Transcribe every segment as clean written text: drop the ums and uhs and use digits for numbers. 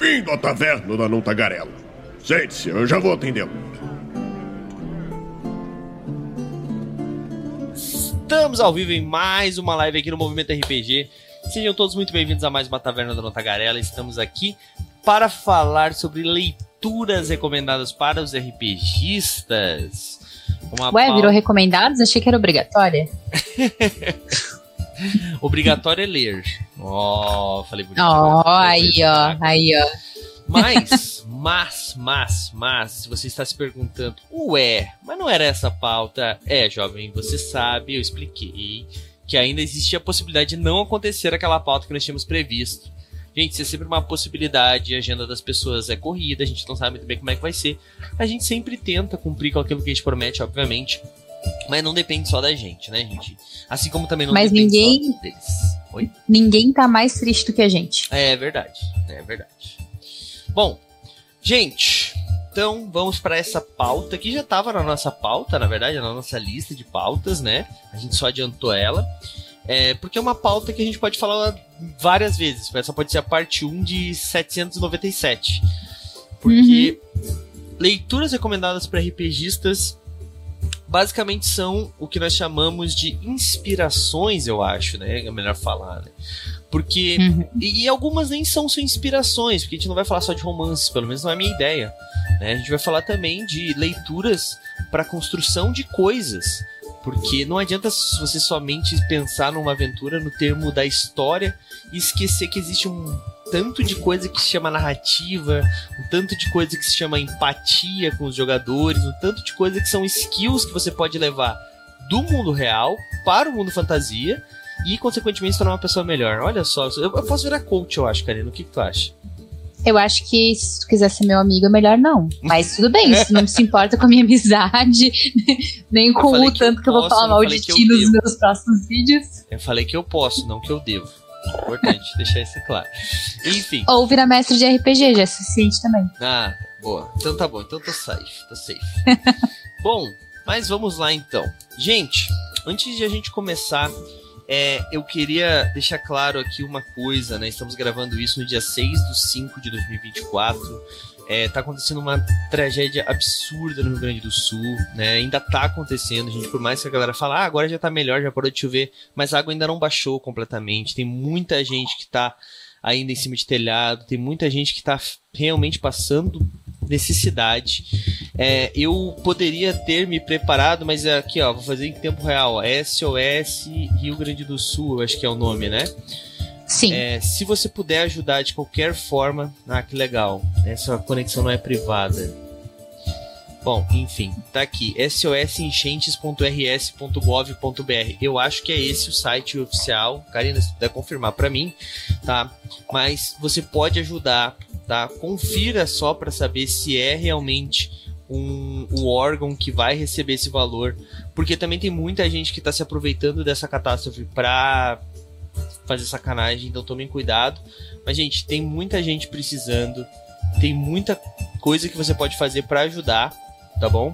Bem-vindo à taverna da Não Tagarela. Sente-se, eu já vou atendê-lo. Estamos ao vivo em mais uma live aqui no Movimento RPG. Sejam todos muito bem-vindos a mais uma Taverna da Não Tagarela. Estamos aqui para falar sobre leituras recomendadas para os RPGistas. Virou recomendados? Achei que era obrigatória. Obrigatório é ler. Falei bonito. Aí, ó. Mas, se você está se perguntando, mas não era essa a pauta? Jovem, você sabe, eu expliquei que ainda existia a possibilidade de não acontecer aquela pauta que nós tínhamos previsto. Gente, isso é sempre uma possibilidade, a agenda das pessoas é corrida, a gente não sabe muito bem como é que vai ser. A gente sempre tenta cumprir com aquilo que a gente promete, obviamente, mas não depende só da gente, né, gente? Assim como também não depende só deles. Oi? Ninguém tá mais triste do que a gente. É verdade. Bom, gente, então vamos para essa pauta que já estava na nossa pauta, na verdade, na nossa lista de pautas, né? A gente só adiantou ela, porque é uma pauta que a gente pode falar várias vezes. Essa pode ser a parte 1 de 797. Porque leituras recomendadas para RPGistas basicamente são o que nós chamamos de inspirações, eu acho, né? É melhor falar, né? Porque, e algumas nem são só inspirações, porque a gente não vai falar só de romances, pelo menos não é a minha ideia, né? A gente vai falar também de leituras para construção de coisas, porque não adianta você somente pensar numa aventura no termo da história e esquecer que existe um tanto de coisa que se chama narrativa, um tanto de coisa que se chama empatia com os jogadores, um tanto de coisa que são skills que você pode levar do mundo real para o mundo fantasia e, consequentemente, se tornar uma pessoa melhor. Olha só, eu posso virar coach, eu acho, Karina. O que tu acha? Eu acho que se tu quiser ser meu amigo, é melhor não. Mas tudo bem, isso não se importa com a minha amizade, nem com o tanto que eu vou falar mal de ti nos meus próximos vídeos. Eu falei que eu posso, não que eu devo. Importante deixar isso claro. Enfim. Ou virar mestre de RPG, já é suficiente também. Boa. Então tá bom, então tô safe. Bom, mas vamos lá então. Gente, antes de a gente começar, eu queria deixar claro aqui uma coisa, né? Estamos gravando isso no dia 6/5 de 2024. Tá acontecendo uma tragédia absurda no Rio Grande do Sul, né? Ainda tá acontecendo, gente. Por mais que a galera fale, agora já tá melhor, já parou de chover, mas a água ainda não baixou completamente. Tem muita gente que tá ainda em cima de telhado, tem muita gente que tá realmente passando necessidade. Eu poderia ter me preparado, mas aqui, ó, vou fazer em tempo real. SOS Rio Grande do Sul, eu acho que é o nome, né? Sim. Se você puder ajudar de qualquer forma, que legal. Essa conexão não é privada. Bom, enfim, tá aqui. sosenchentes.rs.gov.br. Eu acho que é esse o site oficial. Karina, se puder confirmar pra mim, tá? Mas você pode ajudar, tá? Confira só pra saber se é realmente o órgão que vai receber esse valor. Porque também tem muita gente que tá se aproveitando dessa catástrofe pra fazer sacanagem, então tomem cuidado. Mas, gente, tem muita gente precisando, tem muita coisa que você pode fazer para ajudar, tá bom?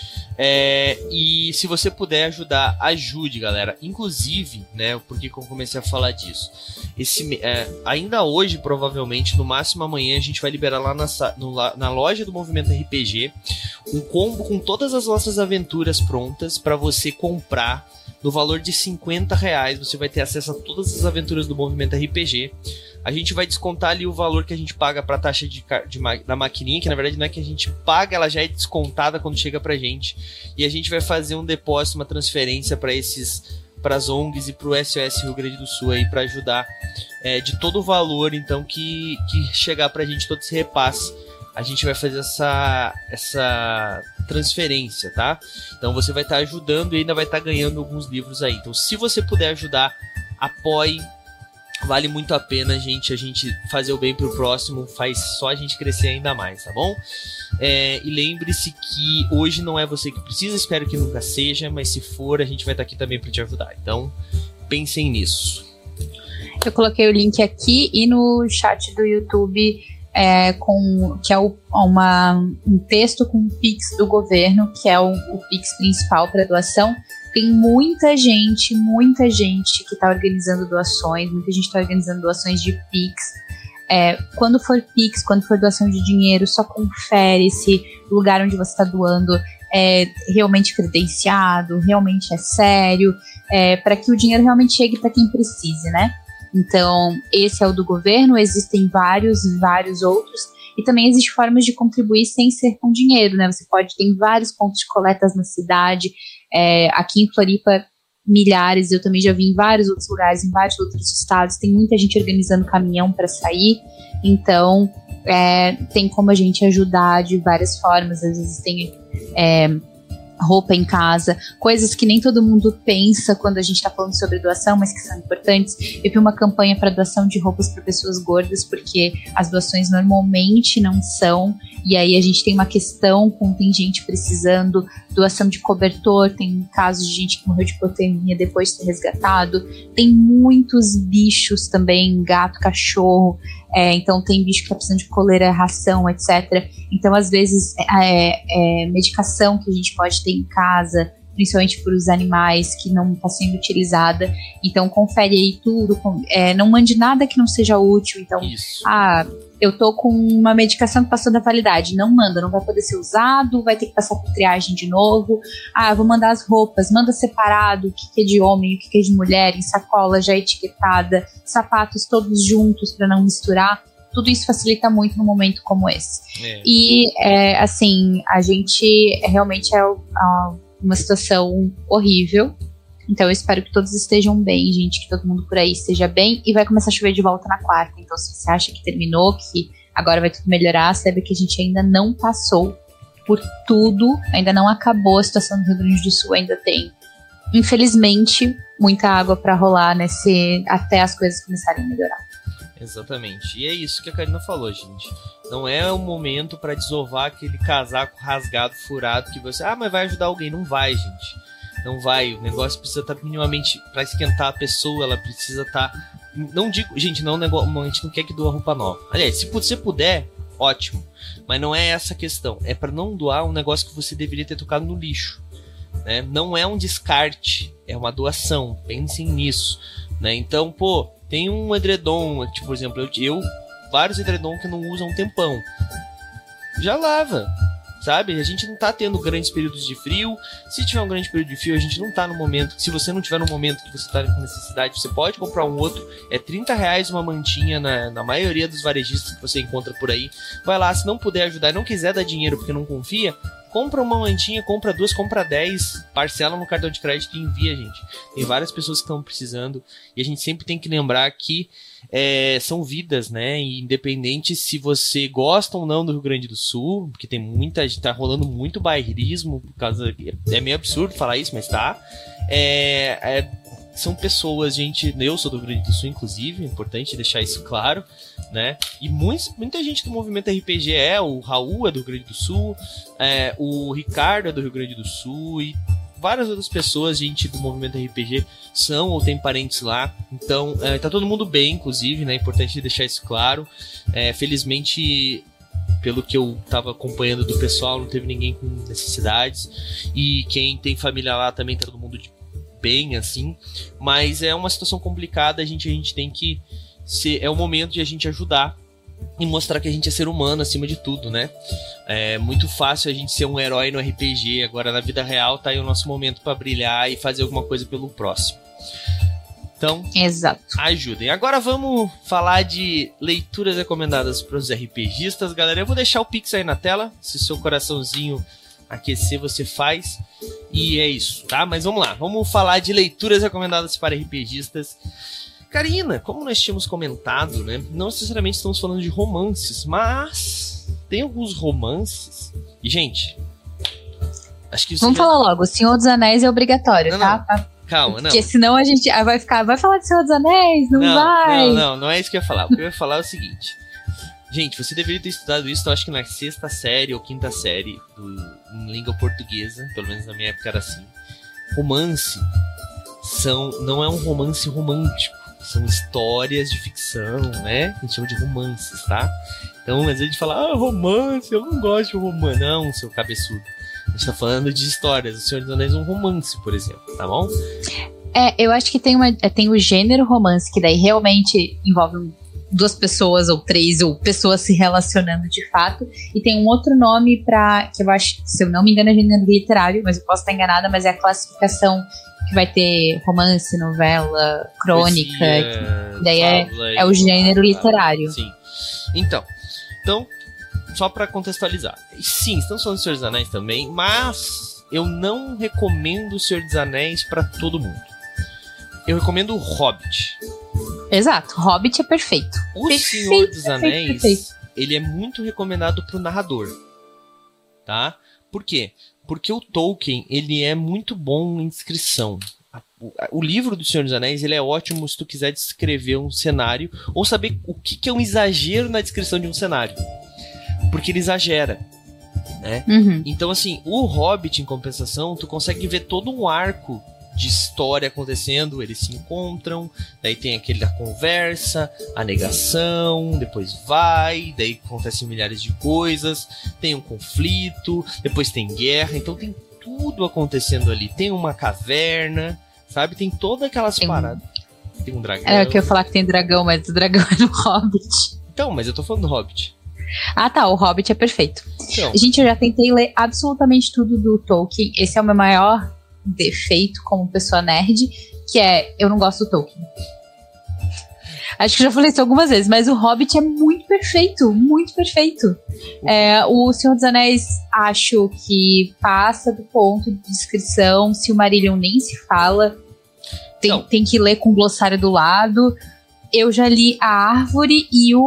E se você puder ajudar, ajude, galera. Inclusive, né, porque eu comecei a falar disso, ainda hoje, provavelmente, no máximo amanhã, a gente vai liberar lá na loja do Movimento RPG um combo com todas as nossas aventuras prontas para você comprar. No valor de R$50, você vai ter acesso a todas as aventuras do Movimento RPG. A gente vai descontar ali o valor que a gente paga para a taxa da maquininha, que na verdade não é que a gente paga, ela já é descontada quando chega pra gente. E a gente vai fazer um depósito, uma transferência para as ONGs e para o SOS Rio Grande do Sul aí, para ajudar de todo o valor, então, que chegar pra gente, todo esse repasse. A gente vai fazer essa transferência, tá? Então você vai estar ajudando e ainda vai estar ganhando alguns livros aí. Então, se você puder ajudar, apoie. Vale muito a pena, gente. A gente fazer o bem pro próximo faz só a gente crescer ainda mais, tá bom? E lembre-se que hoje não é você que precisa, espero que nunca seja, mas se for, a gente vai estar aqui também para te ajudar. Então, pensem nisso. Eu coloquei o link aqui e no chat do YouTube, que é um texto com o Pix do governo, que é o Pix principal para doação. Tem muita gente que está organizando doações, muita gente está organizando doações de Pix. quando for Pix, quando for doação de dinheiro, só confere se o lugar onde você está doando é realmente credenciado, realmente é sério, para que o dinheiro realmente chegue para quem precise, né? Então, esse é o do governo, existem vários outros, e também existem formas de contribuir sem ser com dinheiro, né? Você pode ter vários pontos de coletas na cidade, aqui em Floripa, milhares, eu também já vi em vários outros lugares, em vários outros estados, tem muita gente organizando caminhão para sair, então tem como a gente ajudar de várias formas, às vezes tem roupa em casa, coisas que nem todo mundo pensa quando a gente está falando sobre doação, mas que são importantes. Eu vi uma campanha para doação de roupas para pessoas gordas, porque as doações normalmente não são, e aí a gente tem uma questão tem gente precisando, doação de cobertor, tem casos de gente que morreu de hipotermia depois de ser resgatado, tem muitos bichos também, gato, cachorro, então tem bicho que está precisando de coleira, ração, etc. Então, às vezes, medicação que a gente pode ter em casa, principalmente para os animais que não está sendo utilizada. Então, confere aí tudo. Não mande nada que não seja útil. Então, eu tô com uma medicação que passou da validade. Não manda, não vai poder ser usado, vai ter que passar por triagem de novo. Vou mandar as roupas, manda separado o que é de homem, o que é de mulher, em sacola já etiquetada, sapatos todos juntos para não misturar. Tudo isso facilita muito num momento como esse. E, assim, a gente realmente uma situação horrível. Então eu espero que todos estejam bem, gente, que todo mundo por aí esteja bem, e vai começar a chover de volta na quarta. Então se você acha que terminou, que agora vai tudo melhorar, saiba que a gente ainda não passou por tudo, ainda não acabou. A situação do Rio Grande do Sul ainda tem, infelizmente, muita água para rolar até as coisas começarem a melhorar. Exatamente, e é isso que a Karina falou, gente. Não é o momento para desovar aquele casaco rasgado, furado, que você, mas vai ajudar alguém. Não vai, gente. Não vai, o negócio precisa estar minimamente, para esquentar a pessoa, ela precisa estar, não digo, gente, não, a gente não quer que doa roupa nova. Aliás, se você puder, ótimo, mas não é essa a questão, é para não doar um negócio que você deveria ter tocado no lixo, né? Não é um descarte, é uma doação, pensem nisso, né? Então, tem um edredom, tipo, por exemplo, eu vários edredom que não usam um tempão, já lava. Sabe? A gente não tá tendo grandes períodos de frio. Se tiver um grande período de frio, a gente não tá no momento. Se você não tiver no momento que você tá com necessidade, você pode comprar um outro. É R$30 uma mantinha na maioria dos varejistas que você encontra por aí. Vai lá, se não puder ajudar e não quiser dar dinheiro porque não confia, compra uma mantinha, compra 2, compra 10, parcela no cartão de crédito e envia, gente. Tem várias pessoas que estão precisando. E a gente sempre tem que lembrar que são vidas, né? E independente se você gosta ou não do Rio Grande do Sul, porque tem muita gente, tá rolando muito bairrismo, por causa. É meio absurdo falar isso, mas tá. São pessoas, gente. Eu sou do Rio Grande do Sul, inclusive, é importante deixar isso claro, né? E muita gente do movimento RPG o Raul é do Rio Grande do Sul, o Ricardo é do Rio Grande do Sul, e várias outras pessoas, gente, do movimento RPG são ou tem parentes lá. Então, tá todo mundo bem, inclusive, né? É importante deixar isso claro. Felizmente, pelo que eu tava acompanhando do pessoal, não teve ninguém com necessidades. E quem tem família lá também tá todo mundo bem, assim. Mas é uma situação complicada, a gente tem que é o momento de a gente ajudar e mostrar que a gente é ser humano acima de tudo, né? É muito fácil a gente ser um herói no RPG, agora na vida real tá aí o nosso momento para brilhar e fazer alguma coisa pelo próximo. Então, exato. Ajudem. Agora vamos falar de leituras recomendadas para os RPGistas, galera. Eu vou deixar o Pix aí na tela, se seu coraçãozinho aquecer, você faz. E é isso, tá? Mas vamos lá, vamos falar de leituras recomendadas para RPGistas. Karina, como nós tínhamos comentado, né? Não necessariamente estamos falando de romances, mas tem alguns romances. E, gente, acho que vamos falar logo, o Senhor dos Anéis é obrigatório, tá? Calma, não. Porque senão a gente vai falar de Senhor dos Anéis, não vai. Não é isso que eu ia falar. O que eu ia falar é o seguinte. Gente, você deveria ter estudado isso, eu acho que na 6ª série ou 5ª série em língua portuguesa, pelo menos na minha época era assim. Romance não é um romance romântico. São histórias de ficção, né? A gente chama de romances, tá? Então, às vezes a gente fala, romance, eu não gosto de romance. Não, seu cabeçudo. A gente tá falando de histórias. O Senhor dos Anéis é um romance, por exemplo, tá bom? Eu acho que tem o gênero romance, que daí realmente envolve duas pessoas ou três, ou pessoas se relacionando de fato. E tem um outro nome que eu acho, se eu não me engano, é gênero literário, mas eu posso estar enganada, mas é a classificação que vai ter romance, novela, crônica, poesia, daí é o gênero literário. Sim. Então, só pra contextualizar. Sim, estamos falando do Senhor dos Anéis também, mas eu não recomendo o Senhor dos Anéis pra todo mundo. Eu recomendo o Hobbit. Exato, Hobbit é perfeito. O Senhor dos Anéis, ele é muito recomendado pro narrador, tá? Por quê? Porque o Tolkien, ele é muito bom em descrição. O livro do Senhor dos Anéis, ele é ótimo se tu quiser descrever um cenário ou saber o que é um exagero na descrição de um cenário. Porque ele exagera, né? Uhum. Então, assim, o Hobbit, em compensação, tu consegue ver todo um arco de história acontecendo, eles se encontram, daí tem aquela conversa, a negação, depois daí acontecem milhares de coisas, tem um conflito, depois tem guerra, então tem tudo acontecendo ali, tem uma caverna, sabe, tem todas aquelas paradas, tem um dragão. É, que eu ia falar que tem dragão, mas o dragão é no Hobbit. Então, mas eu tô falando do Hobbit. Ah tá, o Hobbit é perfeito. Então. Gente, eu já tentei ler absolutamente tudo do Tolkien, esse é o meu maior defeito como pessoa nerd, que é, eu não gosto do Tolkien. Acho que já falei isso algumas vezes, mas o Hobbit é muito perfeito, muito perfeito. O Senhor dos Anéis, acho que passa do ponto de descrição, Silmarillion nem se fala, tem que ler com o glossário do lado. Eu já li a Árvore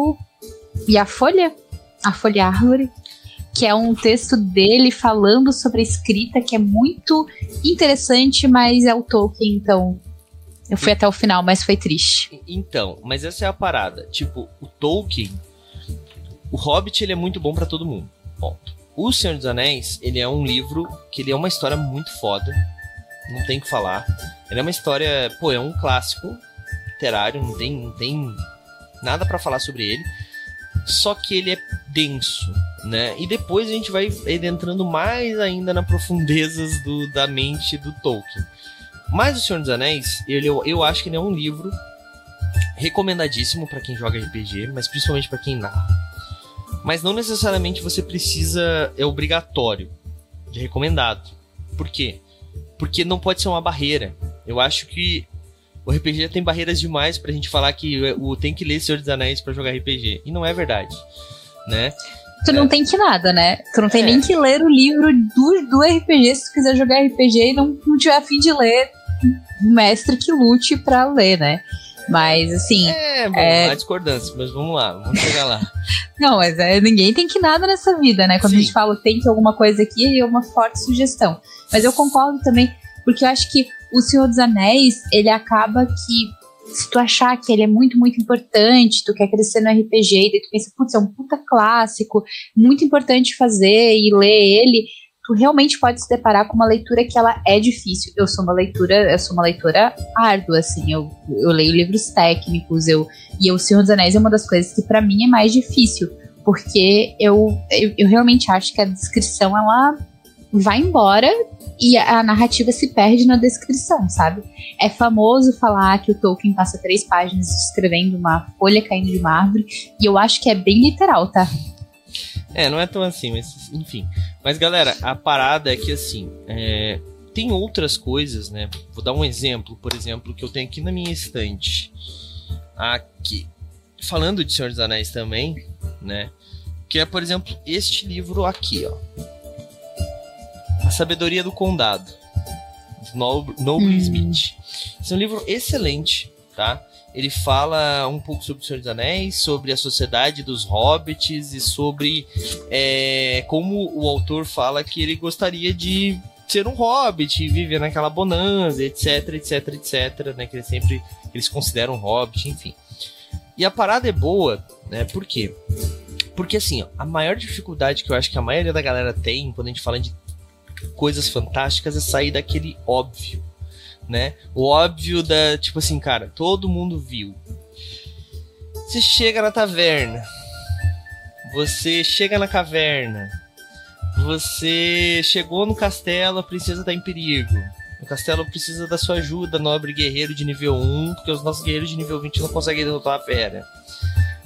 e a Folha Árvore, que é um texto dele falando sobre a escrita, que é muito interessante, mas é o Tolkien, então eu fui até o final, mas foi triste. Então, mas essa é a parada. Tipo, o Tolkien, o Hobbit, ele é muito bom pra todo mundo. Ponto. O Senhor dos Anéis, ele é um livro que ele é uma história muito foda, não tem o que falar. Ele é uma história, é um clássico literário, não tem nada pra falar sobre ele. Só que ele é denso, né? E depois a gente vai entrando mais ainda nas profundezas da mente do Tolkien. Mas o Senhor dos Anéis, eu acho que ele é um livro recomendadíssimo para quem joga RPG, mas principalmente para quem narra. Mas não necessariamente você precisa, é obrigatório, de recomendado. Por quê? Porque não pode ser uma barreira. Eu acho que o RPG já tem barreiras demais pra gente falar que tem que ler Senhor dos Anéis pra jogar RPG. E não é verdade, né? Tu não tem que nada, né? Tu não tem nem que ler o livro do RPG se tu quiser jogar RPG e não tiver a fim de ler, o mestre que lute pra ler, né? Mas, assim... há discordância, mas vamos lá, vamos chegar lá. Não, mas ninguém tem que nada nessa vida, né? Quando Sim. a gente fala tem que alguma coisa aqui, é uma forte sugestão. Mas eu concordo também, porque eu acho que o Senhor dos Anéis, ele acaba que, se tu achar que ele é muito, muito importante, tu quer crescer no RPG, e tu pensa, putz, é um puta clássico, muito importante fazer e ler ele, tu realmente pode se deparar com uma leitura que ela é difícil. Eu sou uma leitora árdua, assim, eu leio livros técnicos, e o Senhor dos Anéis é uma das coisas que pra mim é mais difícil, porque eu realmente acho que a descrição, ela vai embora e a narrativa se perde na descrição, sabe? É famoso falar que o Tolkien passa 3 páginas descrevendo uma folha caindo de uma árvore, e eu acho que é bem literal, tá? Não é tão assim, mas enfim. Mas galera, a parada é que assim, tem outras coisas, né? Vou dar um exemplo, por exemplo, que eu tenho aqui na minha estante. Aqui. Falando de Senhor dos Anéis também, né? Que é, por exemplo, este livro aqui, ó. A Sabedoria do Condado, de Noble Smith. Esse é um livro excelente, tá? Ele fala um pouco sobre o Senhor dos Anéis, sobre a sociedade dos hobbits e sobre como o autor fala que ele gostaria de ser um hobbit e viver naquela bonança, etc, etc, etc, né? Que eles consideram um hobbit, enfim. E a parada é boa, né? Por quê? Porque assim, ó, a maior dificuldade que eu acho que a maioria da galera tem quando a gente fala de coisas fantásticas é sair daquele óbvio, né? O óbvio da, tipo assim, cara, todo mundo viu. Você chega na taverna, você chega na caverna, você chegou no castelo, a princesa tá em perigo. O castelo precisa da sua ajuda, nobre guerreiro de nível 1, porque os nossos guerreiros de nível 20 não conseguem derrotar a fera.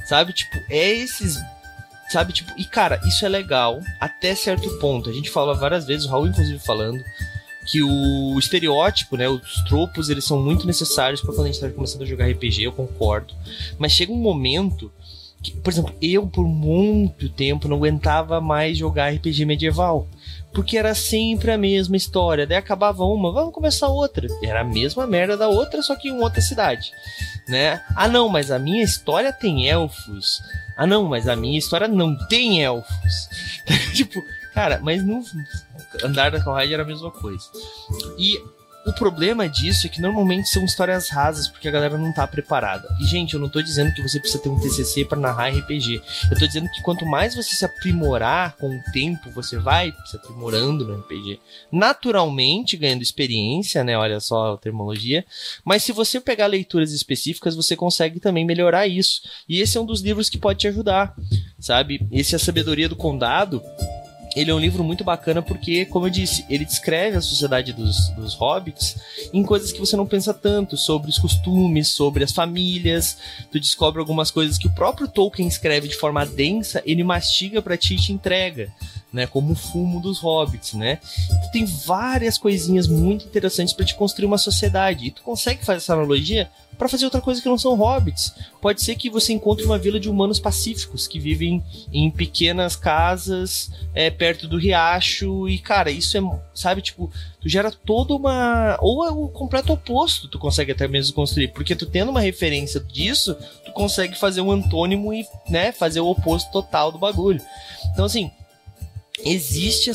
sabe? Tipo, é esses... Sabe, tipo, e cara, isso é legal até certo ponto. A gente fala várias vezes, o Raul inclusive falando, que o estereótipo, né, os tropos, eles são muito necessários pra quando a gente tá começando a jogar RPG, eu concordo. Mas chega um momento que, por exemplo, eu por muito tempo não aguentava mais jogar RPG medieval. Porque era sempre a mesma história. Daí acabava uma, vamos começar outra. Era a mesma merda da outra, só que em outra cidade, né? Ah não, mas a minha história tem elfos. Ah não, mas a minha história não tem elfos. Tipo, cara, mas no Andar da Carruagem era a mesma coisa. E o problema disso é que normalmente são histórias rasas, porque a galera não tá preparada. E, gente, eu não tô dizendo que você precisa ter um TCC pra narrar RPG. Eu tô dizendo que quanto mais você se aprimorar com o tempo, você vai se aprimorando no RPG. Naturalmente, ganhando experiência, né? Olha só a terminologia. Mas se você pegar leituras específicas, você consegue também melhorar isso. E esse é um dos livros que pode te ajudar, sabe? Esse é a Sabedoria do Condado. Ele é um livro muito bacana porque, como eu disse, ele descreve a sociedade dos hobbits em coisas que você não pensa tanto, sobre os costumes, sobre as famílias. Tu descobre algumas coisas que o próprio Tolkien escreve de forma densa, ele mastiga pra ti e te entrega, né, como o fumo dos hobbits, né? Tu tem várias coisinhas muito interessantes pra te construir uma sociedade, e tu consegue fazer essa analogia para fazer outra coisa que não são hobbits. Pode ser que você encontre uma vila de humanos pacíficos que vivem em pequenas casas perto do riacho, e cara, isso é, sabe, tipo, tu gera toda uma... ou é o completo oposto, tu consegue até mesmo construir, porque tu tendo uma referência disso, tu consegue fazer um antônimo e, né, fazer o oposto total do bagulho. Então, assim, existe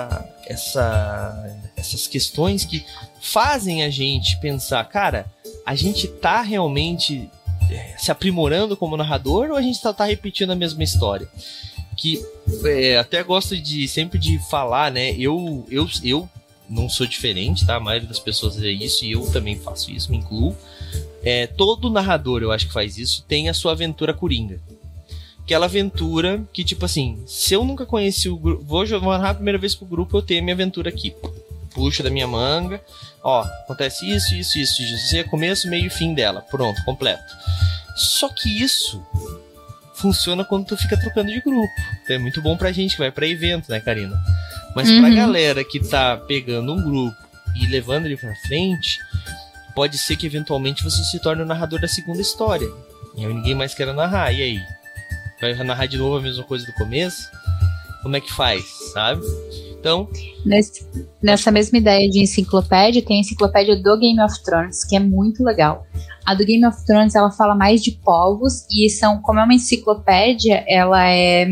essas questões que fazem a gente pensar, cara, a gente tá realmente se aprimorando como narrador ou a gente tá repetindo a mesma história? Que até gosto de sempre de falar, né? Eu não sou diferente, tá? A maioria das pessoas é isso e eu também faço isso, me incluo. Todo narrador, eu acho que faz isso, tem a sua aventura coringa. Aquela aventura que, tipo assim, se eu nunca conheci o grupo, vou narrar a primeira vez pro grupo, eu tenho a minha aventura aqui. Puxo da minha manga, ó, acontece isso, isso é começo, meio e fim dela, pronto, completo. Só que isso funciona quando tu fica trocando de grupo. Então é muito bom pra gente que vai pra evento, né, Karina? Mas pra galera que tá pegando um grupo e levando ele pra frente, pode ser que eventualmente você se torne o narrador da segunda história. E aí ninguém mais quer narrar, e aí? Vai narrar de novo a mesma coisa do começo? Como é que faz, sabe? Então... Nessa mesma ideia de enciclopédia, tem a enciclopédia do Game of Thrones, que é muito legal. A do Game of Thrones, ela fala mais de povos, e como é uma enciclopédia, ela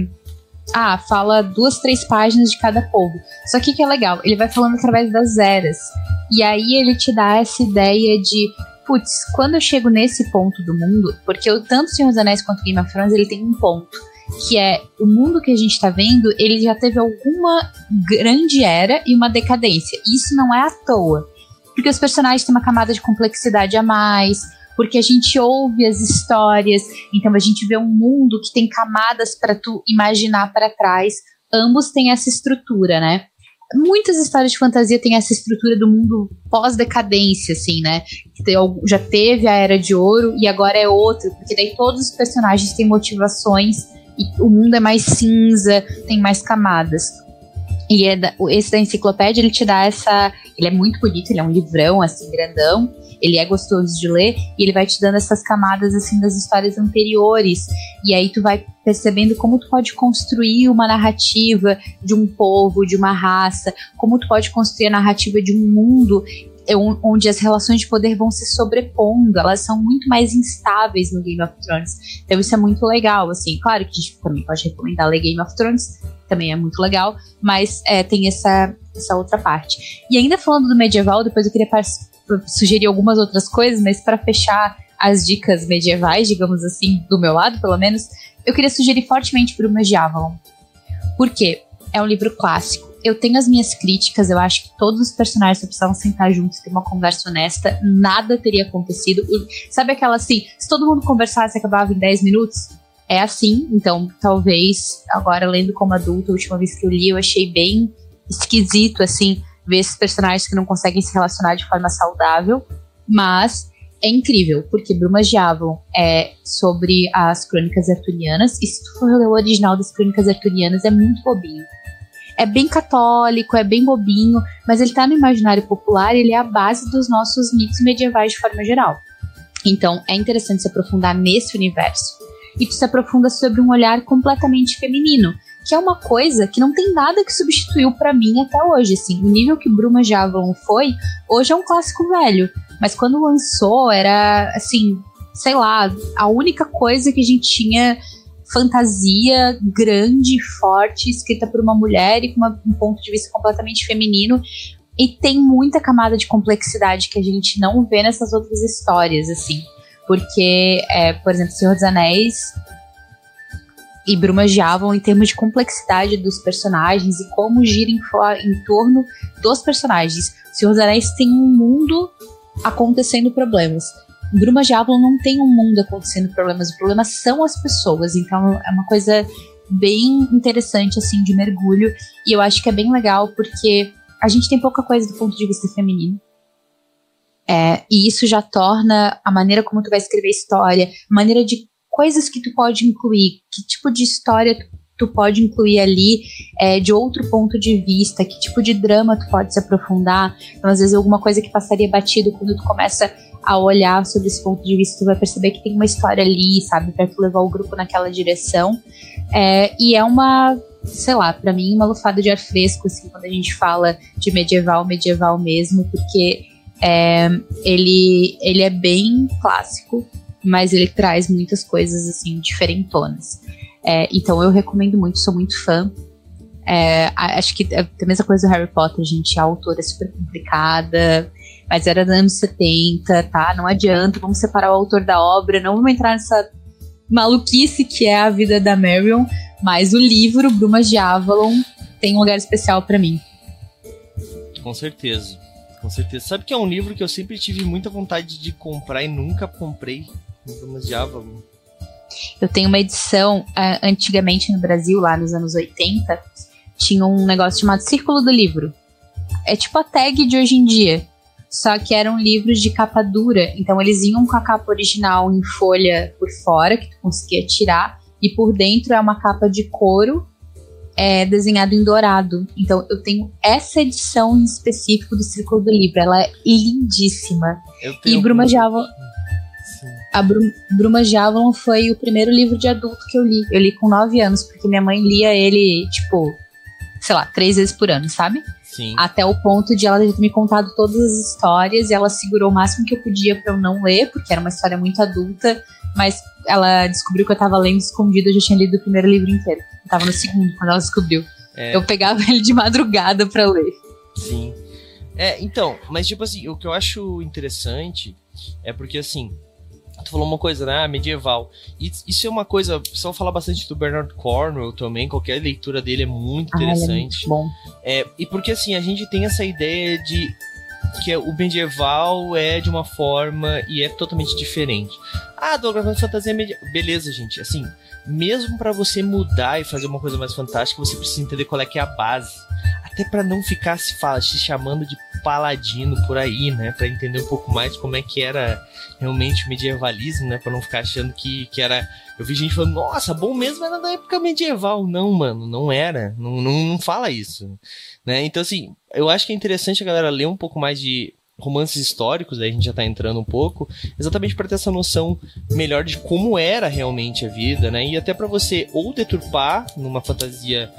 fala 2-3 páginas de cada povo. Só que é legal, ele vai falando através das eras. E aí ele te dá essa ideia de... Putz, quando eu chego nesse ponto do mundo, porque tanto Senhor dos Anéis quanto Game of Thrones, ele tem um ponto, que é o mundo que a gente tá vendo, ele já teve alguma grande era e uma decadência. Isso não é à toa, porque os personagens têm uma camada de complexidade a mais, porque a gente ouve as histórias, então a gente vê um mundo que tem camadas pra tu imaginar pra trás. Ambos têm essa estrutura, né? Muitas histórias de fantasia têm essa estrutura do mundo pós-decadência, assim, né? Já teve a Era de Ouro e agora é outro, porque daí todos os personagens têm motivações e o mundo é mais cinza, tem mais camadas. E esse da enciclopédia, ele te dá essa... Ele é muito bonito, ele é um livrão, assim, grandão. Ele é gostoso de ler e ele vai te dando essas camadas, assim, das histórias anteriores. E aí tu vai percebendo como tu pode construir uma narrativa de um povo, de uma raça, como tu pode construir a narrativa de um mundo onde as relações de poder vão se sobrepondo, elas são muito mais instáveis no Game of Thrones. Então isso é muito legal, assim. Claro que a gente também pode recomendar ler Game of Thrones, também é muito legal, mas tem essa outra parte. E ainda falando do medieval, depois eu queria sugerir algumas outras coisas, mas para fechar as dicas medievais, digamos assim, do meu lado, pelo menos, eu queria sugerir fortemente Brumas de Avalon. Por quê? É um livro clássico. Eu tenho as minhas críticas, eu acho que todos os personagens precisavam sentar juntos e ter uma conversa honesta, nada teria acontecido. Sabe aquela assim, se todo mundo conversasse, acabava em 10 minutos? É assim, então talvez, agora lendo como adulto, a última vez que eu li, eu achei bem esquisito, assim, ver esses personagens que não conseguem se relacionar de forma saudável, mas é incrível, porque Brumas de Avalon é sobre as Crônicas Arturianas, e se tu for ler o original das Crônicas Arturianas, é muito bobinho. É bem católico, é bem bobinho, mas ele tá no imaginário popular e ele é a base dos nossos mitos medievais de forma geral. Então, é interessante se aprofundar nesse universo. E tu se aprofunda sobre um olhar completamente feminino, que é uma coisa que não tem nada que substituiu pra mim até hoje, assim. O nível que Brumas de Avalon foi, hoje é um clássico velho. Mas quando lançou, era, assim, sei lá, a única coisa que a gente tinha fantasia grande, forte, escrita por uma mulher e com um ponto de vista completamente feminino. E tem muita camada de complexidade que a gente não vê nessas outras histórias, assim. Porque, por exemplo, Senhor dos Anéis e Brumas de Avalon, em termos de complexidade dos personagens e como gira em torno dos personagens. Senhor dos Anéis tem um mundo acontecendo problemas. Brumas de Avalon não tem um mundo acontecendo problemas, o problema são as pessoas, então é uma coisa bem interessante, assim, de mergulho, e eu acho que é bem legal, porque a gente tem pouca coisa do ponto de vista feminino, e isso já torna a maneira como tu vai escrever história, a maneira de coisas que tu pode incluir, que tipo de história tu pode incluir ali, de outro ponto de vista, que tipo de drama tu pode se aprofundar. Então, às vezes, alguma coisa que passaria batido, quando tu começa a olhar sobre esse ponto de vista, tu vai perceber que tem uma história ali, sabe, pra tu levar o grupo naquela direção. E é uma, sei lá, pra mim, uma lufada de ar fresco, assim, quando a gente fala de medieval mesmo, porque ele é bem clássico, mas ele traz muitas coisas, assim, diferentonas. Então eu recomendo muito, sou muito fã. Acho que é a mesma coisa do Harry Potter, gente. A autora é super complicada, mas era dos anos 70, tá? Não adianta, vamos separar o autor da obra, não vamos entrar nessa maluquice que é a vida da Marion, mas o livro Brumas de Avalon tem um lugar especial pra mim. Com certeza, com certeza. Sabe que é um livro que eu sempre tive muita vontade de comprar e nunca comprei? Brumas de Avalon. Eu tenho uma edição, antigamente no Brasil, lá nos anos 80, tinha um negócio chamado Círculo do Livro. É tipo a tag de hoje em dia, só que eram livros de capa dura, então eles iam com a capa original em folha por fora, que tu conseguia tirar, e por dentro é uma capa de couro desenhado em dourado. Então eu tenho essa edição em específico do Círculo do Livro, ela é lindíssima. E Brumas de Avalon... A Brumas de Avalon foi o primeiro livro de adulto que eu li. Eu li com 9 anos, porque minha mãe lia ele, tipo, sei lá, 3 vezes por ano, sabe? Sim. Até o ponto de ela ter me contado todas as histórias, e ela segurou o máximo que eu podia pra eu não ler, porque era uma história muito adulta, mas ela descobriu que eu tava lendo escondido, eu já tinha lido o primeiro livro inteiro. Eu tava no segundo, quando ela descobriu. Eu pegava ele de madrugada pra ler. Sim. Então, mas tipo assim, o que eu acho interessante é porque, assim, tu falou uma coisa, né? Medieval. Isso é uma coisa, o pessoal fala bastante do Bernard Cornwell também, qualquer leitura dele é muito interessante. Ele é muito bom. E porque assim, a gente tem essa ideia de que o medieval é de uma forma e é totalmente diferente. Douglas, fantasia medieval. Beleza, gente, assim, mesmo pra você mudar e fazer uma coisa mais fantástica, você precisa entender qual é que é a base. Até pra não ficar se chamando de paladino por aí, né? Pra entender um pouco mais como é que era realmente o medievalismo, né? Pra não ficar achando que era... Eu vi gente falando, nossa, bom mesmo era da época medieval. Não, mano, não era. Não fala isso, né? Então, assim, eu acho que é interessante a galera ler um pouco mais de romances históricos, aí a gente já tá entrando um pouco, exatamente para ter essa noção melhor de como era realmente a vida, né? E até para você ou deturpar numa fantasia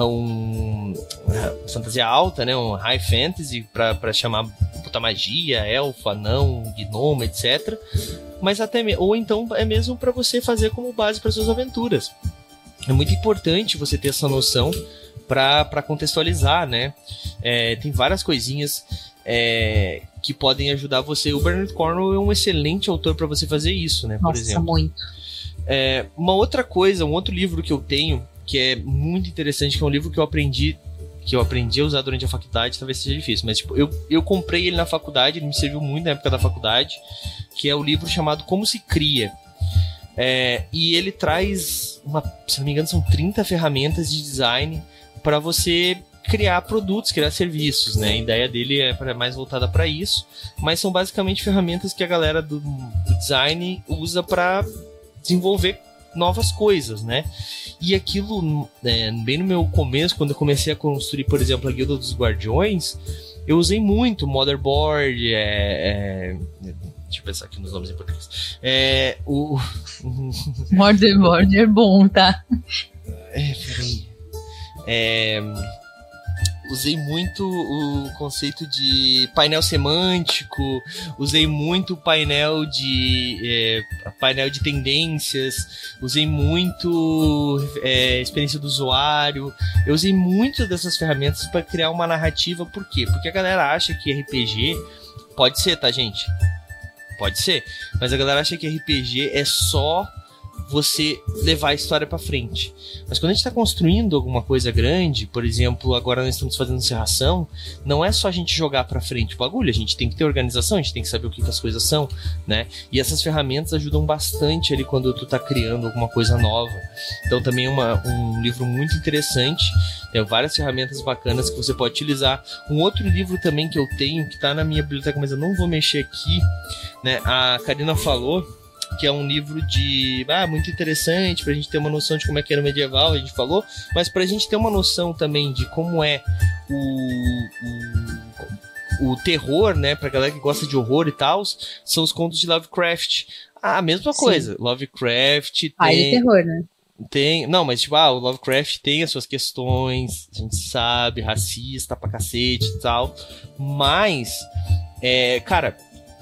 fantasia alta, né? Um high fantasy para chamar puta magia, elfo, anão, gnomo, etc. Mas até ou então é mesmo para você fazer como base para suas aventuras. É muito importante você ter essa noção para contextualizar, né? Tem várias coisinhas que podem ajudar você. O Bernard Cornwell é um excelente autor para você fazer isso, né? Por exemplo. Muito. Uma outra coisa, um outro livro que eu tenho, que é muito interessante, que é um livro que eu aprendi a usar durante a faculdade, talvez seja difícil, mas tipo, eu comprei ele na faculdade, ele me serviu muito na época da faculdade, que é o livro chamado Como se Cria. E ele traz, se não me engano, são 30 ferramentas de design para você criar produtos, criar serviços, né? A ideia dele é mais voltada para isso, mas são basicamente ferramentas que a galera do design usa para desenvolver novas coisas, né? E aquilo, bem no meu começo, quando eu comecei a construir, por exemplo, a Guilda dos Guardiões, eu usei muito Motherboard, deixa eu pensar aqui nos nomes em português. Motherboard é bom, tá? Peraí. Usei muito o conceito de painel semântico, usei muito painel de tendências, usei muito experiência do usuário. Eu usei muito dessas ferramentas para criar uma narrativa. Por quê? Porque a galera acha que RPG pode ser, tá, gente? Pode ser, mas a galera acha que RPG é só você levar a história pra frente. Mas quando a gente tá construindo alguma coisa grande, por exemplo, agora nós estamos fazendo Serração, não é só a gente jogar pra frente o bagulho, a gente tem que ter organização, a gente tem que saber o que as coisas são, né? E essas ferramentas ajudam bastante ali quando tu tá criando alguma coisa nova. Então também é um livro muito interessante, tem várias ferramentas bacanas que você pode utilizar. Um outro livro também que eu tenho, que tá na minha biblioteca, mas eu não vou mexer aqui, né? A Karina falou que é um livro muito interessante pra gente ter uma noção de como é que era o medieval, a gente falou, mas pra gente ter uma noção também de como é o terror, né, pra galera que gosta de horror e tal, são os contos de Lovecraft. A mesma coisa, Lovecraft pai de terror, né? Não, mas o Lovecraft tem as suas questões, a gente sabe, racista pra cacete e tal, mas, cara,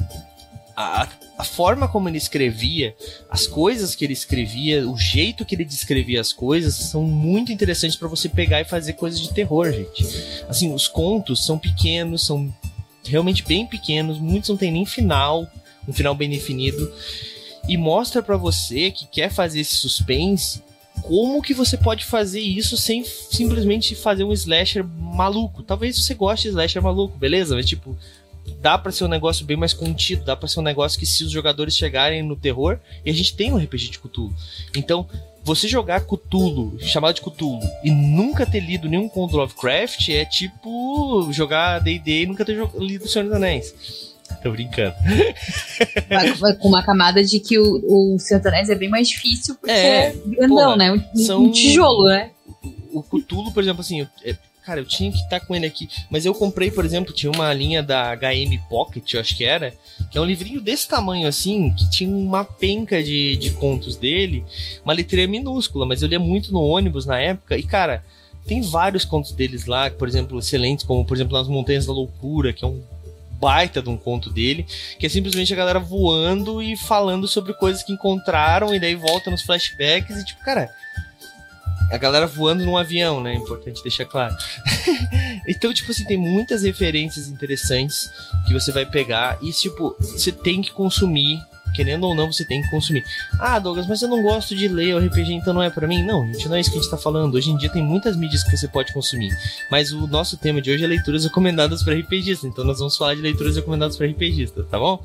a forma como ele escrevia, as coisas que ele escrevia, o jeito que ele descrevia as coisas são muito interessantes para você pegar e fazer coisas de terror, gente. Assim, os contos são pequenos, são realmente bem pequenos, muitos não tem nem final, um final bem definido, e mostra para você que quer fazer esse suspense, como que você pode fazer isso sem simplesmente fazer um slasher maluco. Talvez você goste de slasher maluco, beleza? Mas tipo, dá pra ser um negócio bem mais contido, dá pra ser um negócio que se os jogadores chegarem no terror, e a gente tem um RPG de Cthulhu. Então, você jogar Cthulhu, chamado de Cthulhu, e nunca ter lido nenhum conto do Lovecraft é tipo jogar D&D e nunca ter lido O Senhor dos Anéis. Tô brincando. Com uma camada de que o Senhor dos Anéis é bem mais difícil, porque é grandão, né? Um tijolo, né? O Cthulhu, por exemplo, assim... Cara, eu tinha que estar com ele aqui. Mas eu comprei, por exemplo, tinha uma linha da HM Pocket, eu acho que era, que é um livrinho desse tamanho assim, que tinha uma penca de contos dele, uma letreira minúscula, mas eu lia muito no ônibus na época. E, cara, tem vários contos deles lá, por exemplo, excelentes, como, por exemplo, Nas Montanhas da Loucura, que é um baita de um conto dele, que é simplesmente a galera voando e falando sobre coisas que encontraram, e daí volta nos flashbacks e, tipo, cara... A galera voando num avião, né? Importante deixar claro. Então, tipo assim, tem muitas referências interessantes que você vai pegar e, tipo, você tem que consumir. Querendo ou não, você tem que consumir. Ah, Douglas, mas eu não gosto de ler o RPG, então não é pra mim? Não, gente, não é isso que a gente tá falando. Hoje em dia tem muitas mídias que você pode consumir. Mas o nosso tema de hoje é leituras recomendadas pra RPGista. Então nós vamos falar de leituras recomendadas pra RPGista, tá bom?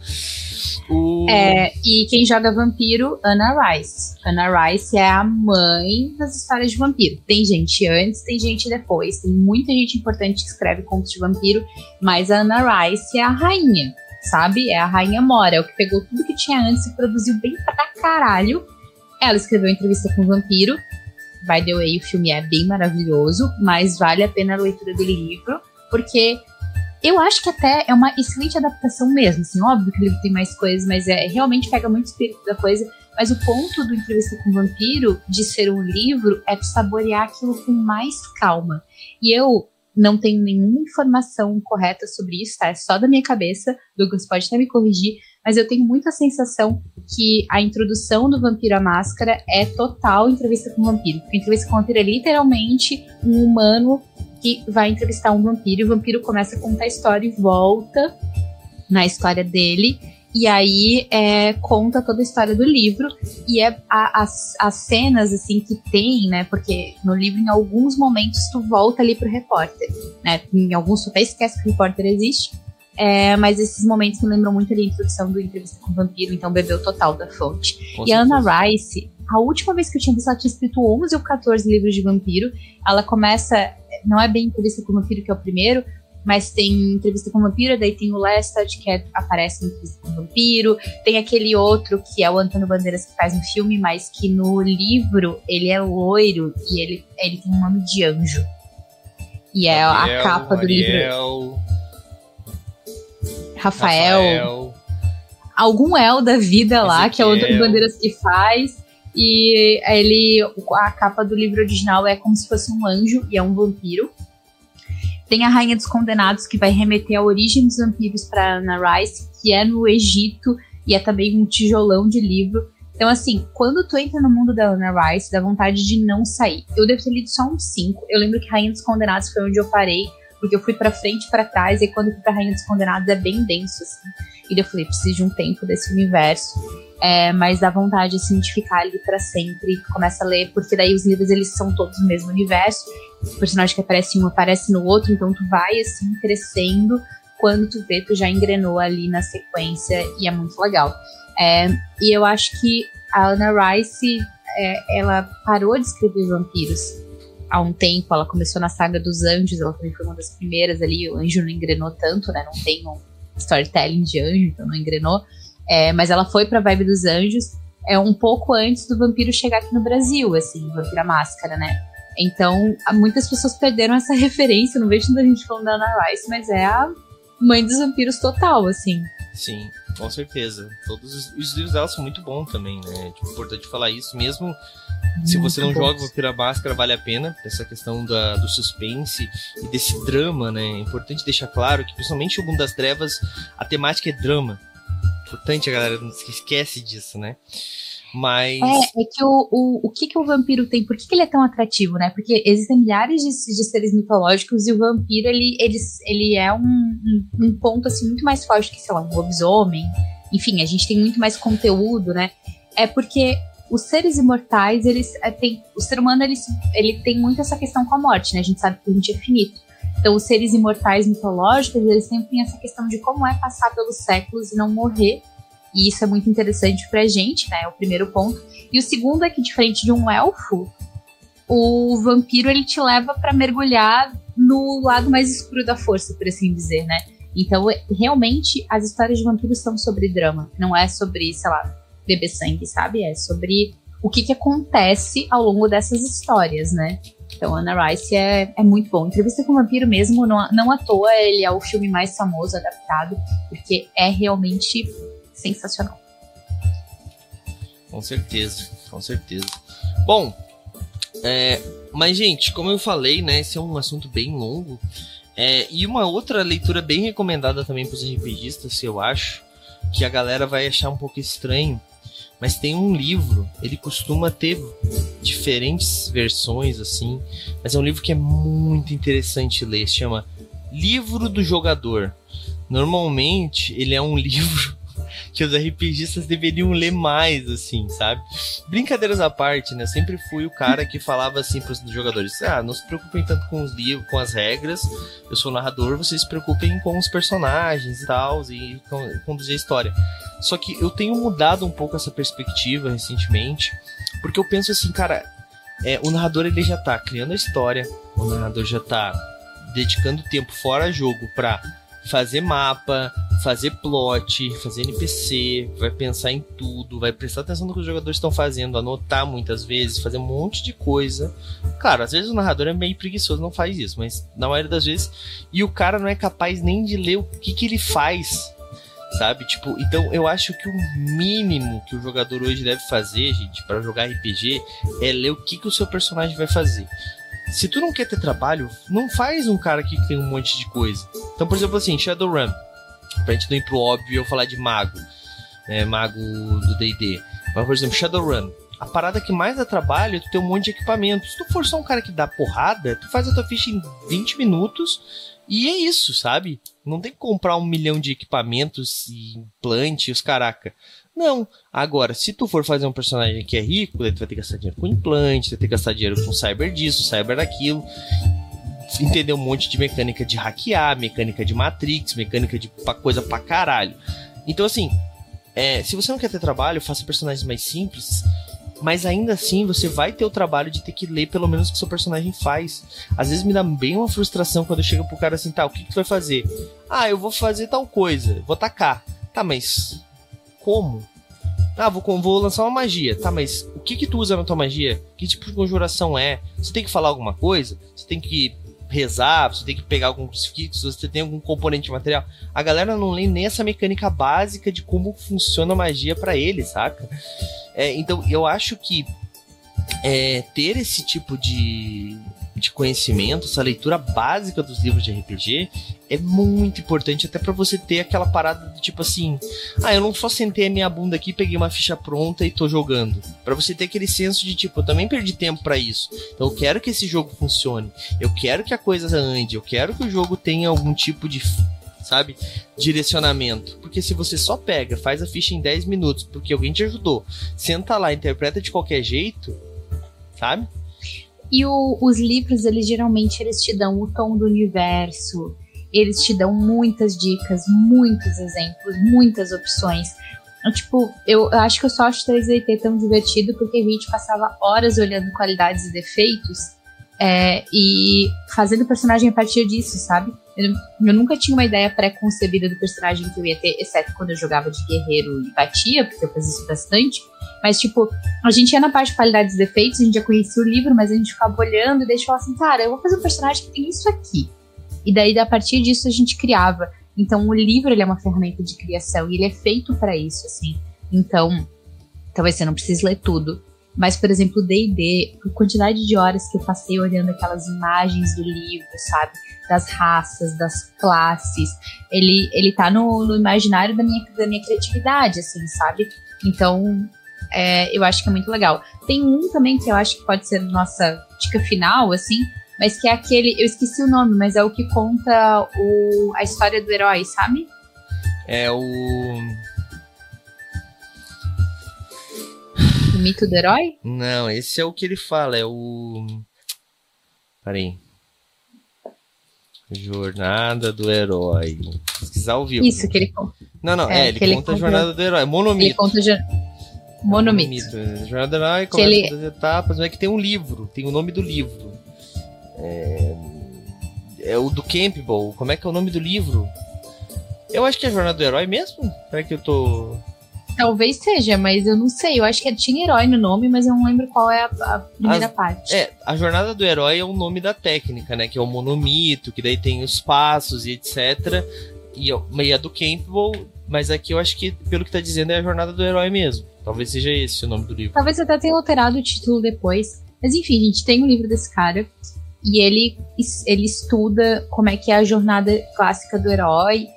E quem joga vampiro, Anna Rice. Anna Rice é a mãe das histórias de vampiro. Tem gente antes, tem gente depois. Tem muita gente importante que escreve contos de vampiro, mas a Anna Rice é a rainha, sabe? É a rainha Mora, é o que pegou tudo que tinha antes e produziu bem pra caralho. Ela escreveu Entrevista com o Vampiro. By the way, o filme é bem maravilhoso, mas vale a pena a leitura do livro, porque eu acho que até é uma excelente adaptação mesmo, assim, óbvio que o livro tem mais coisas, mas realmente pega muito o espírito da coisa, mas o ponto do Entrevista com o Vampiro, de ser um livro, é tu saborear aquilo com mais calma. E eu não tenho nenhuma informação correta sobre isso, tá? É só da minha cabeça, Douglas pode até me corrigir, mas eu tenho muita sensação que a introdução do Vampiro à Máscara é total Entrevista com o Vampiro. Porque Entrevista com o Vampiro é literalmente um humano que vai entrevistar um vampiro, e o vampiro começa a contar a história e volta na história dele, e aí conta toda a história do livro, e as cenas assim que tem, né, porque no livro em alguns momentos tu volta ali pro repórter, né, em alguns tu até esquece que o repórter existe, mas esses momentos me lembram muito ali a introdução do Entrevista com o Vampiro, então bebeu total da fonte. E a Anna Rice, a última vez que eu tinha visto, ela tinha escrito 11 ou 14 livros de vampiro. Ela começa não é bem Entrevista com o Vampiro, que é o primeiro, mas tem Entrevista com o Vampiro, daí tem o Lestat, que aparece em Entrevista com o Vampiro, tem aquele outro, que é o Antônio Bandeiras, que faz um filme, mas que no livro ele é loiro e ele tem um nome de anjo. E é a capa do livro. Rafael. Algum El da vida lá, que é o Antônio Bandeiras que faz. E a capa do livro original é como se fosse um anjo e é um vampiro. Tem a Rainha dos Condenados, que vai remeter à origem dos vampiros para Anna Rice, que é no Egito, e é também um tijolão de livro. Então, assim, quando tu entra no mundo da Anna Rice, dá vontade de não sair. Eu devo ter lido só uns 5. Eu lembro que Rainha dos Condenados foi onde eu parei, porque eu fui pra frente e pra trás, e quando eu fui pra Rainha dos Condenados é bem denso, assim. E daí eu falei, preciso de um tempo desse universo. Mas dá vontade, assim, de ficar ali pra sempre. Tu começa a ler, porque daí os livros, eles são todos no mesmo universo. O personagem que aparece em um aparece no outro, então tu vai, assim, crescendo. Quando tu vê, tu já engrenou ali na sequência, e é muito legal. E eu acho que a Anna Rice, ela parou de escrever vampiros há um tempo. Ela começou na saga dos anjos, ela também foi uma das primeiras ali. O anjo não engrenou tanto, né? Não tem um storytelling de anjo, então não engrenou. Mas ela foi pra vibe dos anjos um pouco antes do vampiro chegar aqui no Brasil, assim, Vampiro à Máscara, né? Então, muitas pessoas perderam essa referência. Não vejo tanta gente falando da Anna Rice, mas é a mãe dos vampiros total, assim. Sim, com certeza. Todos os livros dela são muito bons também, né? Tipo, importante falar isso. Mesmo se você não joga Vampiro à Máscara, vale a pena. Essa questão do suspense e desse drama, né? É importante deixar claro que, principalmente o Mundo das Trevas, a temática é drama. Importante a galera não se esquece disso, né? Mas... que o que o vampiro tem? Por que ele é tão atrativo, né? Porque existem milhares de seres mitológicos, e o vampiro, ele é um ponto, assim, muito mais forte que, sei lá, um lobisomem. Enfim, a gente tem muito mais conteúdo, né? É porque os seres imortais, o ser humano, ele tem muito essa questão com a morte, né? A gente sabe que a gente é finito. Então, os seres imortais mitológicos, eles sempre têm essa questão de como é passar pelos séculos e não morrer. E isso é muito interessante pra gente, né? É o primeiro ponto. E o segundo é que, diferente de um elfo, o vampiro, ele te leva pra mergulhar no lado mais escuro da força, por assim dizer, né? Então, realmente, as histórias de vampiros são sobre drama. Não é sobre, sei lá, beber sangue, sabe? É sobre o que acontece ao longo dessas histórias, né? Então, Anna Rice é muito bom. Entrevista com o Vampiro mesmo, não à toa, ele é o filme mais famoso adaptado, porque é realmente sensacional. Com certeza, com certeza. Bom, mas, gente, como eu falei, né, esse é um assunto bem longo. E uma outra leitura bem recomendada também para os RPGistas, eu acho, que a galera vai achar um pouco estranho, mas tem um livro, ele costuma ter diferentes versões, assim, mas é um livro que é muito interessante ler, se chama Livro do Jogador. Normalmente, ele é um livro que os RPGistas deveriam ler mais, assim, sabe? Brincadeiras à parte, né? Eu sempre fui o cara que falava assim pros jogadores: não se preocupem tanto com os livros, com as regras, eu sou o narrador, vocês se preocupem com os personagens e tal, e conduzir a história. Só que eu tenho mudado um pouco essa perspectiva recentemente, porque eu penso assim, cara, o narrador, ele já tá criando a história, o narrador já tá dedicando tempo fora jogo pra fazer mapa, fazer plot, fazer NPC, vai pensar em tudo, vai prestar atenção no que os jogadores estão fazendo, anotar muitas vezes, fazer um monte de coisa. Claro, às vezes o narrador é meio preguiçoso, não faz isso, mas na maioria das vezes, e o cara não é capaz nem de ler o que ele faz, sabe? Tipo, então eu acho que o mínimo que o jogador hoje deve fazer, gente, para jogar RPG, é ler o que o seu personagem vai fazer. Se tu não quer ter trabalho, não faz um cara que tem um monte de coisa. Então, por exemplo, assim, Shadowrun, pra gente não ir pro óbvio eu falar de mago, né, mago do D&D. Mas, por exemplo, Shadowrun, a parada que mais dá trabalho é tu ter um monte de equipamento. Se tu for só um cara que dá porrada, tu faz a tua ficha em 20 minutos e é isso, sabe? Não tem que comprar 1 milhão de equipamentos e implante, os caraca. Não. Agora, se tu for fazer um personagem que é rico, daí tu vai ter que gastar dinheiro com implante, vai ter que gastar dinheiro com cyber disso, cyber daquilo, entender um monte de mecânica de hackear, mecânica de Matrix, mecânica de coisa pra caralho. Então, assim, se você não quer ter trabalho, faça personagens mais simples, Mas ainda assim, você vai ter o trabalho de ter que ler pelo menos o que o seu personagem faz. Às vezes me dá bem uma frustração quando eu chego pro cara assim, tá, o que tu vai fazer? Ah, eu vou fazer tal coisa, vou atacar. Tá, mas como? Ah, vou lançar uma magia. Tá, mas o que tu usa na tua magia? Que tipo de conjuração é? Você tem que falar alguma coisa? Você tem que rezar? Você tem que pegar algum crucifixo? Você tem algum componente de material? A galera não lê nem essa mecânica básica de como funciona a magia pra eles, saca? Então, eu acho que ter esse tipo de conhecimento, essa leitura básica dos livros de RPG é muito importante, até pra você ter aquela parada do tipo assim, eu não só sentei a minha bunda aqui, peguei uma ficha pronta e tô jogando. Pra você ter aquele senso de tipo, eu também perdi tempo pra isso, então eu quero que esse jogo funcione, eu quero que a coisa ande, eu quero que o jogo tenha algum tipo de, sabe, direcionamento. Porque se você só pega, faz a ficha em 10 minutos porque alguém te ajudou, senta lá, interpreta de qualquer jeito, sabe? E os livros, eles geralmente te dão o tom do universo, eles te dão muitas dicas, muitos exemplos, muitas opções. Tipo, eu acho que eu só acho 3DT tão divertido porque a gente passava horas olhando qualidades e defeitos e fazendo o personagem a partir disso, sabe? Eu nunca tinha uma ideia pré-concebida do personagem que eu ia ter, exceto quando eu jogava de guerreiro e batia, porque eu fazia isso bastante. Mas, tipo, a gente ia na parte de qualidades e defeitos, a gente já conhecia o livro, mas a gente ficava olhando e deixava assim, cara, eu vou fazer um personagem que tem isso aqui. E daí, a partir disso, a gente criava. Então, o livro, ele é uma ferramenta de criação e ele é feito pra isso, assim. Então, talvez você não precise ler tudo. Mas, por exemplo, o D&D, a quantidade de horas que eu passei olhando aquelas imagens do livro, sabe? Das raças, das classes. Ele tá no imaginário da minha criatividade, assim, sabe? Então, eu acho que é muito legal. Tem um também que eu acho que pode ser nossa dica final, assim, mas que é aquele, eu esqueci o nome, mas é o que conta a história do herói, sabe? É o mito do herói? Não, esse é o que ele fala, é o... Peraí. Jornada do Herói. Pesquisar ao vivo. Isso, que ele conta. Não, ele conta a Jornada do Herói. Monomito. Ele conta Monomito. Jornada do Herói, começa todas as etapas, mas é que tem um livro, tem o nome do livro. É o do Campbell. Como é que é o nome do livro? Eu acho que é a Jornada do Herói mesmo? Será que eu tô... Talvez seja, mas eu não sei. Eu acho que tinha herói no nome, mas eu não lembro qual é a primeira parte. A Jornada do Herói é o nome da técnica, né? Que é o monomito, que daí tem os passos e etc. E a do Campbell, mas aqui eu acho que, pelo que tá dizendo, é a Jornada do Herói mesmo. Talvez seja esse o nome do livro. Talvez até tenha alterado o título depois. Mas enfim, a gente tem um livro desse cara. E ele estuda como é que é a jornada clássica do herói.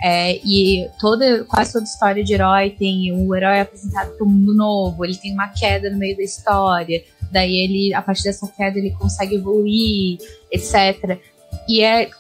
E quase toda história de herói tem o herói apresentado para um mundo novo, ele tem uma queda no meio da história, daí ele, a partir dessa queda, ele consegue evoluir, etc. E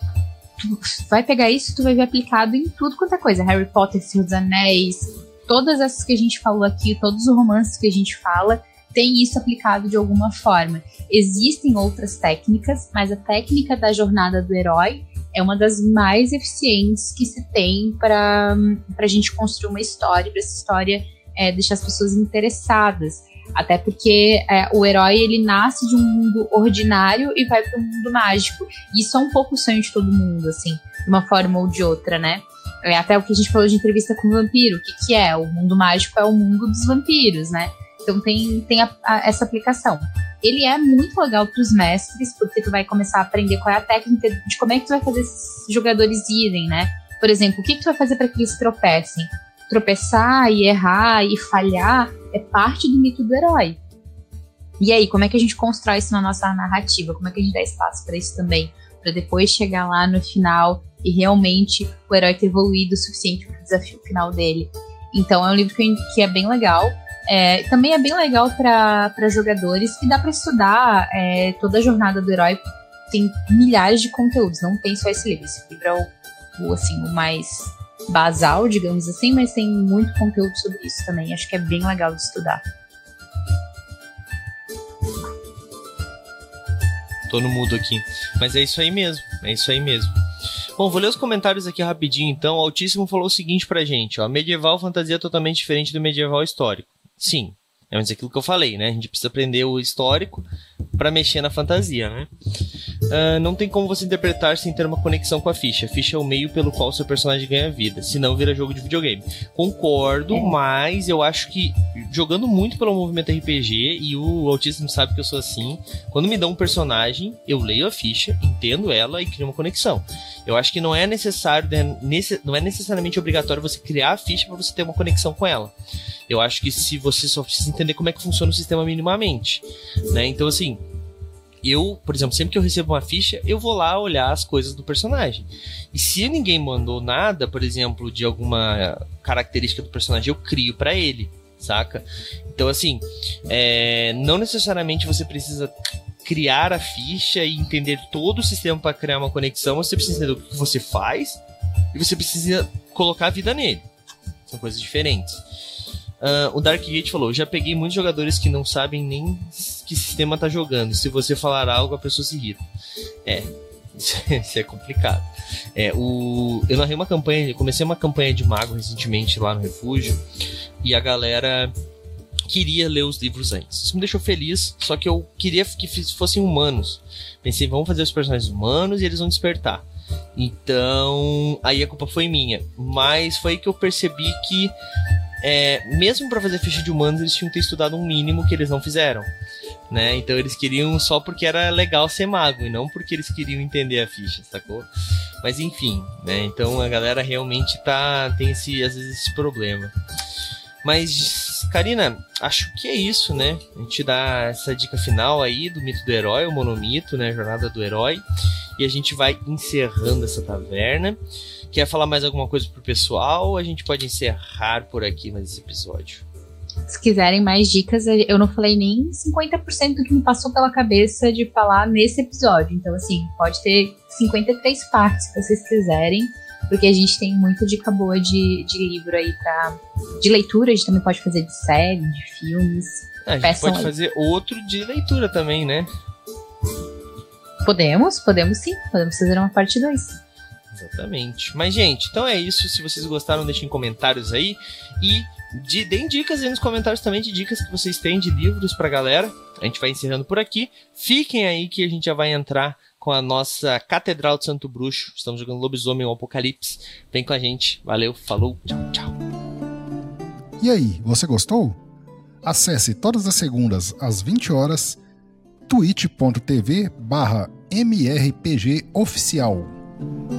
tu vai pegar isso, tu vai ver aplicado em tudo quanto é coisa. Harry Potter, Senhor dos Anéis, todas essas que a gente falou aqui, todos os romances que a gente fala, tem isso aplicado de alguma forma. Existem outras técnicas, mas a técnica da jornada do herói é uma das mais eficientes que se tem para a gente construir uma história, para essa história deixar as pessoas interessadas. Até porque o herói, ele nasce de um mundo ordinário e vai para um mundo mágico. E isso é um pouco o sonho de todo mundo, assim, de uma forma ou de outra, né? Até o que a gente falou de entrevista com o vampiro. O que é? O mundo mágico é o mundo dos vampiros, né? Então tem essa aplicação. Ele é muito legal para os mestres, porque tu vai começar a aprender qual é a técnica de como é que tu vai fazer esses jogadores irem, né? Por exemplo, o que tu vai fazer para que eles tropecem? Tropeçar e errar e falhar é parte do mito do herói. E aí, como é que a gente constrói isso na nossa narrativa? Como é que a gente dá espaço para isso também? Para depois chegar lá no final e realmente o herói ter evoluído o suficiente para o desafio final dele. Então é um livro que é bem legal. Também é bem legal para jogadores e dá para estudar toda a jornada do herói. Tem milhares de conteúdos, não tem só esse livro. Esse livro é o mais basal, digamos assim, mas tem muito conteúdo sobre isso também. Acho que é bem legal de estudar. Tô no mudo aqui. Mas é isso aí mesmo. Bom, vou ler os comentários aqui rapidinho então. O Altíssimo falou o seguinte pra gente, ó. Medieval fantasia totalmente diferente do medieval histórico. Sim, É aquilo que eu falei, né? A gente precisa aprender o histórico para mexer na fantasia, né? Não tem como você interpretar sem ter uma conexão com a ficha. A ficha é o meio pelo qual o seu personagem ganha vida, senão vira jogo de videogame. Concordo, mas eu acho que jogando muito pelo movimento RPG, e o autismo sabe que eu sou assim, quando me dão um personagem, eu leio a ficha, entendo ela e crio uma conexão. Eu acho que não é necessariamente obrigatório você criar a ficha para você ter uma conexão com ela. Eu acho que se você só precisa entender como é que funciona o sistema minimamente, né? Então, assim, eu, por exemplo, sempre que eu recebo uma ficha, eu vou lá olhar as coisas do personagem. E se ninguém mandou nada, por exemplo, de alguma característica do personagem, eu crio pra ele, saca? Então, assim, não necessariamente você precisa criar a ficha e entender todo o sistema para criar uma conexão. Você precisa entender o que você faz e você precisa colocar a vida nele. São coisas diferentes. O Dark Gate falou: já peguei muitos jogadores que não sabem nem que sistema tá jogando. Se você falar algo, a pessoa se irrita. Isso é complicado. Eu narrei uma campanha, comecei uma campanha de mago recentemente lá no refúgio, e a galera queria ler os livros antes. Isso me deixou feliz, só que eu queria que fossem humanos. Pensei, vamos fazer os personagens humanos e eles vão despertar. Então, aí a culpa foi minha. Mas foi aí que eu percebi que mesmo para fazer ficha de humanos, eles tinham que ter estudado um mínimo que eles não fizeram, né? Então eles queriam só porque era legal ser mago e não porque eles queriam entender a ficha, sacou? Mas enfim, né? Então a galera realmente tem às vezes esse problema. Mas, Karina, acho que é isso, né? A gente dá essa dica final aí do mito do herói, o monomito, né? A jornada do herói. E a gente vai encerrando essa taverna. Quer falar mais alguma coisa pro pessoal? A gente pode encerrar por aqui mais esse episódio. Se quiserem mais dicas, eu não falei nem 50% do que me passou pela cabeça de falar nesse episódio. Então, assim, pode ter 53 partes, se vocês quiserem. Porque a gente tem muita dica boa de livro aí de leitura. A gente também pode fazer de série, de filmes. A gente pode fazer outro de leitura também, né? Podemos sim. Podemos fazer uma parte 2. Exatamente. Mas, gente, então é isso. Se vocês gostaram, deixem comentários aí. E deem dicas aí nos comentários também de dicas que vocês têm de livros pra galera. A gente vai encerrando por aqui. Fiquem aí que a gente já vai entrar com a nossa Catedral de Santo Bruxo. Estamos jogando Lobisomem ou Apocalipse. Vem com a gente. Valeu, falou, tchau, tchau. E aí, você gostou? Acesse todas as segundas às 20 horas twitch.tv/mrpgoficial.